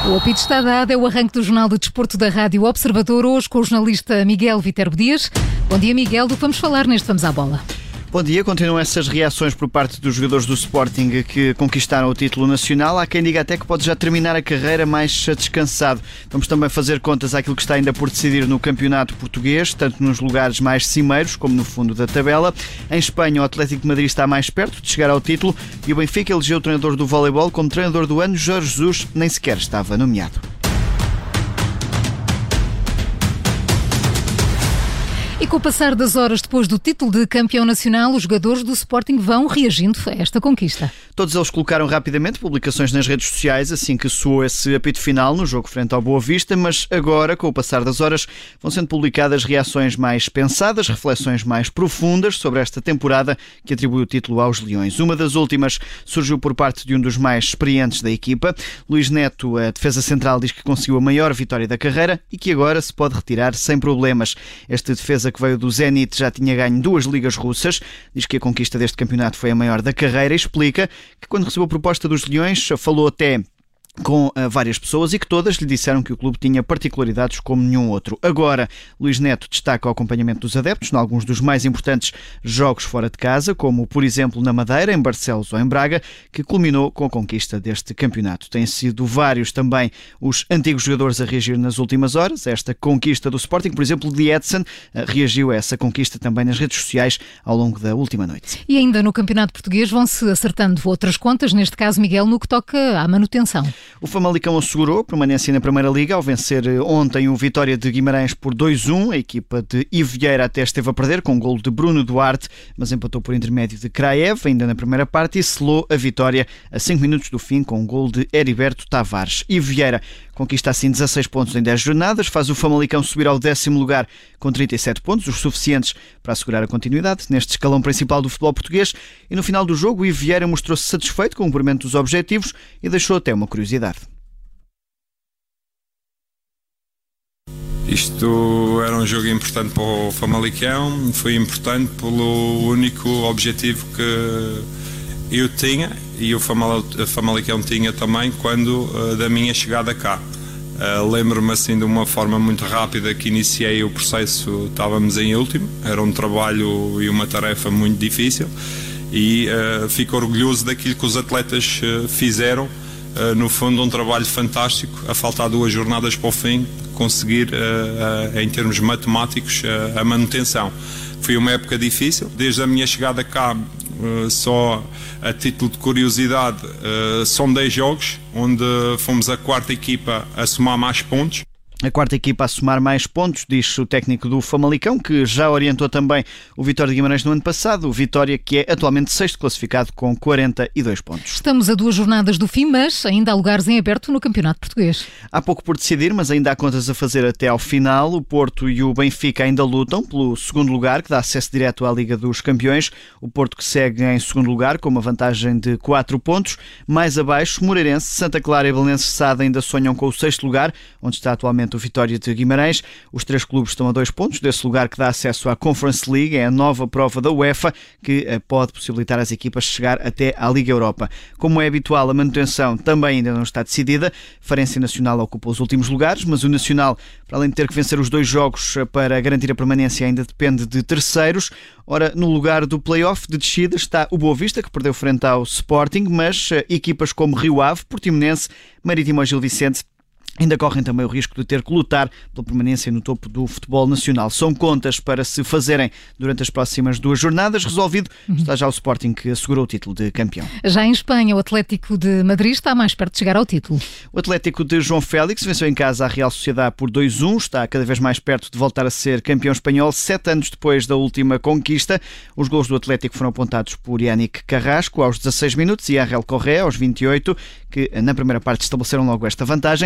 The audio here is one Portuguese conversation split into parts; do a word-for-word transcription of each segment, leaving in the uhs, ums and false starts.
O apito está dado, é o arranque do Jornal de Desporto da Rádio Observador, hoje com o jornalista Miguel Viterbo Dias. Bom dia, Miguel, do que vamos falar neste Vamos à Bola? Bom dia, continuam essas reações por parte dos jogadores do Sporting que conquistaram o título nacional. Há quem diga até que pode já terminar a carreira mais descansado. Vamos também fazer contas àquilo que está ainda por decidir no campeonato português, tanto nos lugares mais cimeiros como no fundo da tabela. Em Espanha, o Atlético de Madrid está mais perto de chegar ao título e o Benfica elegeu o treinador do voleibol como treinador do ano. Jorge Jesus nem sequer estava nomeado. E com o passar das horas depois do título de campeão nacional, os jogadores do Sporting vão reagindo a esta conquista. Todos eles colocaram rapidamente publicações nas redes sociais assim que soou esse apito final no jogo frente ao Boa Vista, mas agora, com o passar das horas, vão sendo publicadas reações mais pensadas, reflexões mais profundas sobre esta temporada que atribui o título aos Leões. Uma das últimas surgiu por parte de um dos mais experientes da equipa. Luís Neto, a defesa central, diz que conseguiu a maior vitória da carreira e que agora se pode retirar sem problemas. Este defesa que veio do Zenit já tinha ganho duas ligas russas, diz que a conquista deste campeonato foi a maior da carreira e explica que quando recebeu a proposta dos Leões falou até com uh, várias pessoas e que todas lhe disseram que o clube tinha particularidades como nenhum outro. Agora, Luís Neto destaca o acompanhamento dos adeptos em alguns dos mais importantes jogos fora de casa, como por exemplo na Madeira, em Barcelos ou em Braga, que culminou com a conquista deste campeonato. Têm sido vários também os antigos jogadores a reagir nas últimas horas. Esta conquista do Sporting, por exemplo, de Edson, uh, reagiu a essa conquista também nas redes sociais ao longo da última noite. E ainda no campeonato português vão-se acertando outras contas, neste caso, Miguel, no que toca à manutenção. O Famalicão assegurou permanência na Primeira Liga ao vencer ontem o Vitória de Guimarães por dois a um. A equipa de Ivo Vieira até esteve a perder com um golo de Bruno Duarte, mas empatou por intermédio de Kraev ainda na primeira parte e selou a vitória a cinco minutos do fim com um golo de Heriberto Tavares. Ivo Vieira conquista assim dezasseis pontos em dez jornadas, faz o Famalicão subir ao décimo lugar com trinta e sete pontos, os suficientes para assegurar a continuidade neste escalão principal do futebol português. E no final do jogo, Ivo Vieira mostrou-se satisfeito com o cumprimento dos objetivos e deixou até uma curiosidade. Isto era um jogo importante para o Famalicão, foi importante pelo único objetivo que eu tinha e o Famalicão tinha também quando da minha chegada cá. Uh, lembro-me assim de uma forma muito rápida que iniciei o processo, estávamos em último, era um trabalho e uma tarefa muito difícil e uh, fico orgulhoso daquilo que os atletas uh, fizeram, uh, no fundo um trabalho fantástico, a faltar duas jornadas para o fim, conseguir uh, uh, em termos matemáticos uh, a manutenção. Foi uma época difícil, desde a minha chegada cá, uh, só a título de curiosidade, uh, são dez jogos, onde fomos a quarta equipa a somar mais pontos. A quarta equipa a somar mais pontos, diz o técnico do Famalicão, que já orientou também o Vitória de Guimarães no ano passado, o Vitória que é atualmente sexto classificado com quarenta e dois pontos. Estamos a duas jornadas do fim, mas ainda há lugares em aberto no Campeonato Português. Há pouco por decidir, mas ainda há contas a fazer até ao final. O Porto e o Benfica ainda lutam pelo segundo lugar, que dá acesso direto à Liga dos Campeões. O Porto que segue em segundo lugar, com uma vantagem de quatro pontos. Mais abaixo, Moreirense, Santa Clara e Belenenses Sada ainda sonham com o sexto lugar, onde está atualmente o Vitória de Guimarães. Os três clubes estão a dois pontos desse lugar que dá acesso à Conference League. É a nova prova da UEFA que pode possibilitar às equipas chegar até à Liga Europa. Como é habitual, a manutenção também ainda não está decidida. Farense Nacional ocupa os últimos lugares, mas o Nacional, para além de ter que vencer os dois jogos para garantir a permanência, ainda depende de terceiros. Ora, no lugar do play-off de descida está o Boa Vista, que perdeu frente ao Sporting, mas equipas como Rio Ave, Portimonense, Marítimo ou Gil Vicente ainda correm também o risco de ter que lutar pela permanência no topo do futebol nacional. São contas para se fazerem durante as próximas duas jornadas. Resolvido está já o Sporting, que assegurou o título de campeão. Já em Espanha, o Atlético de Madrid está mais perto de chegar ao título. O Atlético de João Félix venceu em casa a Real Sociedade por dois a um. Está cada vez mais perto de voltar a ser campeão espanhol, sete anos depois da última conquista. Os gols do Atlético foram apontados por Yannick Carrasco aos dezasseis minutos e Ángel Correa aos vinte e oito, que na primeira parte estabeleceram logo esta vantagem.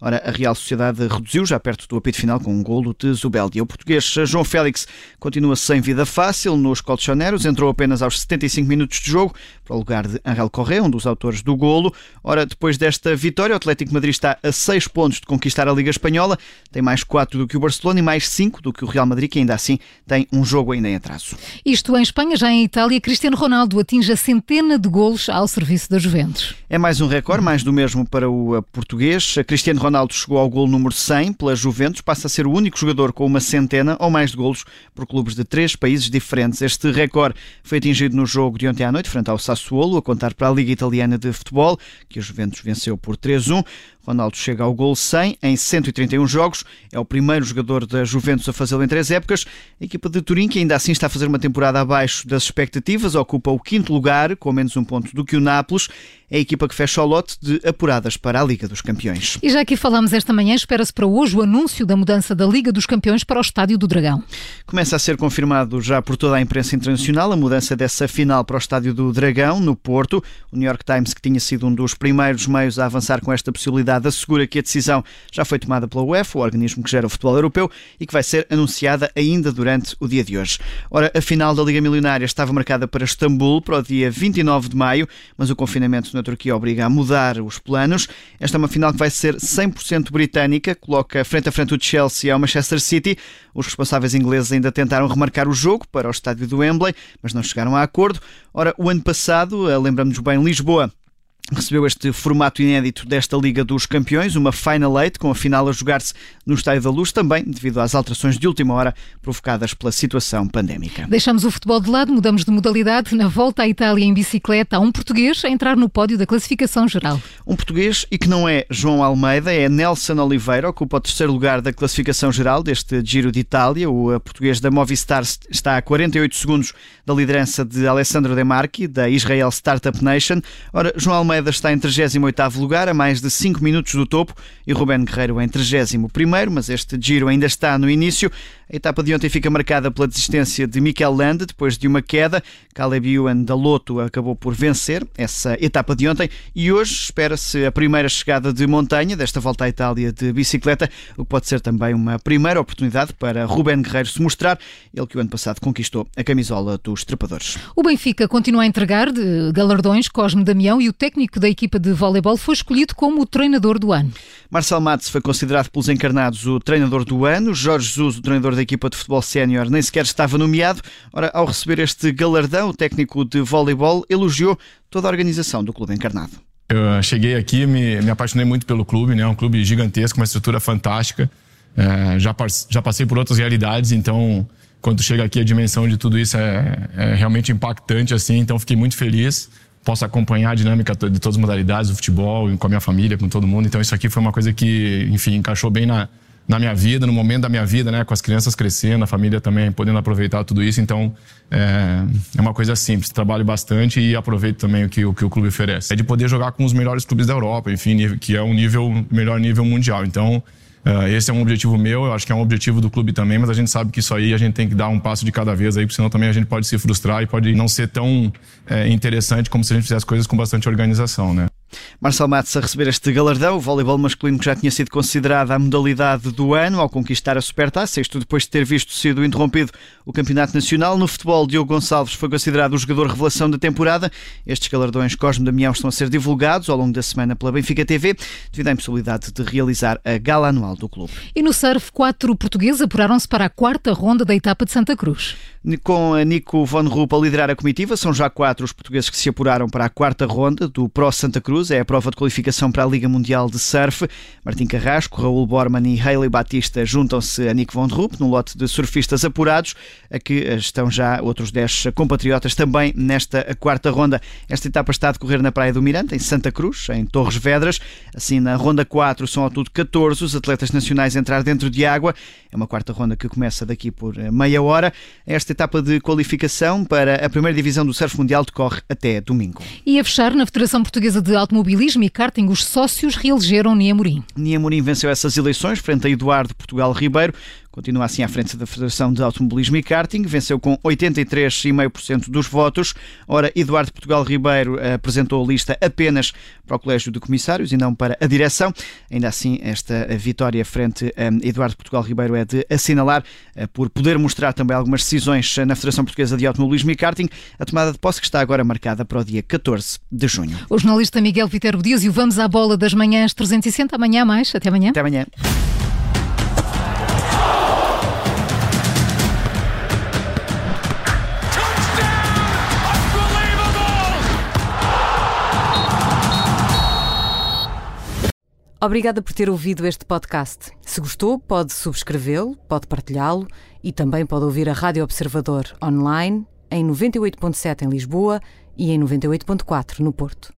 Ora, a Real Sociedade reduziu já perto do apito final com um golo de Zubeldia. O português João Félix continua sem vida fácil nos colchoneros, entrou apenas aos setenta e cinco minutos de jogo para o lugar de Ángel Correa, um dos autores do golo. Ora, depois desta vitória, o Atlético de Madrid está a seis pontos de conquistar a Liga Espanhola, tem mais quatro do que o Barcelona e mais cinco do que o Real Madrid, que ainda assim tem um jogo ainda em atraso. Isto em Espanha. Já em Itália, Cristiano Ronaldo atinge a centena de golos ao serviço da Juventus. É mais um recorde, mais do mesmo para o português. Cristiano Ronaldo chegou ao golo número cem pela Juventus, passa a ser o único jogador com uma centena ou mais de golos por clubes de três países diferentes. Este recorde foi atingido no jogo de ontem à noite, frente ao Sassuolo, a contar para a Liga Italiana de Futebol, que a Juventus venceu por três a um. Ronaldo chega ao golo cem em cento e trinta e um jogos. É o primeiro jogador da Juventus a fazê-lo em três épocas. A equipa de Turim, que ainda assim está a fazer uma temporada abaixo das expectativas, ocupa o quinto lugar, com menos um ponto do que o Nápoles. É a equipa que fecha o lote de apuradas para a Liga dos Campeões. E já aqui falamos esta manhã, espera-se para hoje o anúncio da mudança da Liga dos Campeões para o Estádio do Dragão. Começa a ser confirmado já por toda a imprensa internacional a mudança dessa final para o Estádio do Dragão, no Porto. O New York Times, que tinha sido um dos primeiros meios a avançar com esta possibilidade, assegura que a decisão já foi tomada pela UEFA, o organismo que gera o futebol europeu, e que vai ser anunciada ainda durante o dia de hoje. Ora, a final da Liga Milionária estava marcada para Istambul, para o dia vinte e nove de maio, mas o confinamento na Turquia obriga a mudar os planos. Esta é uma final que vai ser cem por cento britânica, coloca frente a frente o Chelsea ao Manchester City. Os responsáveis ingleses ainda tentaram remarcar o jogo para o estádio do Wembley, mas não chegaram a acordo. Ora, o ano passado, lembramos-nos bem, Lisboa recebeu este formato inédito desta Liga dos Campeões, uma Final Eight, com a final a jogar-se no Estádio da Luz, também devido às alterações de última hora provocadas pela situação pandémica. Deixamos o futebol de lado, mudamos de modalidade. Na volta à Itália em bicicleta, há um português a entrar no pódio da classificação geral. Um português e que não é João Almeida, é Nelson Oliveira, ocupa o terceiro lugar da classificação geral deste Giro de Itália. O português da Movistar está a quarenta e oito segundos da liderança de Alessandro De Marchi, da Israel Startup Nation. Ora, João Almeida está em trigésimo oitavo lugar, a mais de cinco minutos do topo, e Ruben Guerreiro em trigésimo primeiro, mas este Giro ainda está no início. A etapa de ontem fica marcada pela desistência de Mikel Landa, depois de uma queda. Caleb Ewan da Lotto acabou por vencer essa etapa de ontem, e hoje espera-se a primeira chegada de montanha desta volta à Itália de bicicleta, o que pode ser também uma primeira oportunidade para Ruben Guerreiro se mostrar, ele que o ano passado conquistou a camisola dos trepadores. O Benfica continua a entregar de galardões. Cosme Damião e o técnico da equipa de voleibol foi escolhido como o treinador do ano. Marcel Matos foi considerado pelos encarnados o treinador do ano. Jorge Jesus, o treinador da equipa de futebol sénior, nem sequer estava nomeado. Ora, ao receber este galardão, o técnico de voleibol elogiou toda a organização do clube encarnado. Eu cheguei aqui, me, me apaixonei muito pelo clube, né? Um clube gigantesco, uma estrutura fantástica. É, já, já passei por outras realidades, então quando chega aqui a dimensão de tudo isso é, é realmente impactante, assim. Então fiquei muito feliz. Posso acompanhar a dinâmica de todas as modalidades do futebol, com a minha família, com todo mundo. Então isso aqui foi uma coisa que, enfim, encaixou bem na, na minha vida, no momento da minha vida, né? Com as crianças crescendo, a família também podendo aproveitar tudo isso. Então é, é uma coisa simples, trabalho bastante e aproveito também o que, o que o clube oferece. É de poder jogar com os melhores clubes da Europa, enfim, que é um nível, melhor nível mundial. Então Uh, esse é um objetivo meu, eu acho que é um objetivo do clube também, mas a gente sabe que isso aí a gente tem que dar um passo de cada vez aí, porque senão também a gente pode se frustrar e pode não ser tão é, interessante como se a gente fizesse coisas com bastante organização, né? Marcel Matos a receber este galardão, o voleibol masculino que já tinha sido considerada a modalidade do ano ao conquistar a Supertaça, isto depois de ter visto sido interrompido o Campeonato Nacional. No futebol, Diogo Gonçalves foi considerado o jogador revelação da temporada. Estes galardões Cosme Damião estão a ser divulgados ao longo da semana pela Benfica T V, devido à impossibilidade de realizar a gala anual do clube. E no surf, quatro portugueses apuraram-se para a quarta ronda da etapa de Santa Cruz. Com a Nico Von Rupp a liderar a comitiva, são já quatro os portugueses que se apuraram para a quarta ronda do Pro Santa Cruz. É a prova de qualificação para a Liga Mundial de Surf. Martim Carrasco, Raul Borman e Hailey Batista juntam-se a Nico Von Rupp no lote de surfistas apurados, a que estão já outros dez compatriotas também nesta quarta ronda. Esta etapa está a decorrer na Praia do Mirante, em Santa Cruz, em Torres Vedras. Assim, na ronda quatro são ao todo catorze os atletas nacionais a entrar dentro de água. É uma quarta ronda que começa daqui por meia hora. Esta etapa de qualificação para a primeira divisão do surf mundial decorre até domingo. E a fechar, na Federação Portuguesa de Automobilismo e Karting, os sócios reelegeram Nia Amorim. Nia Amorim venceu essas eleições frente a Eduardo Portugal Ribeiro, continua assim à frente da Federação de Automobilismo e Karting, venceu com oitenta e três vírgula cinco por cento dos votos. Ora, Eduardo Portugal Ribeiro apresentou a lista apenas para o Colégio de Comissários e não para a direção. Ainda assim, esta vitória frente a Eduardo Portugal Ribeiro é de assinalar, por poder mostrar também algumas decisões na Federação Portuguesa de Automobilismo e Karting, a tomada de posse que está agora marcada para o dia catorze de junho. O jornalista Miguel Viterbo Dias e o Vamos à Bola das Manhãs trezentos e sessenta. Amanhã mais. Até amanhã. Até amanhã. Obrigada por ter ouvido este podcast. Se gostou, pode subscrevê-lo, pode partilhá-lo e também pode ouvir a Rádio Observador online em noventa e oito ponto sete em Lisboa e em noventa e oito ponto quatro no Porto.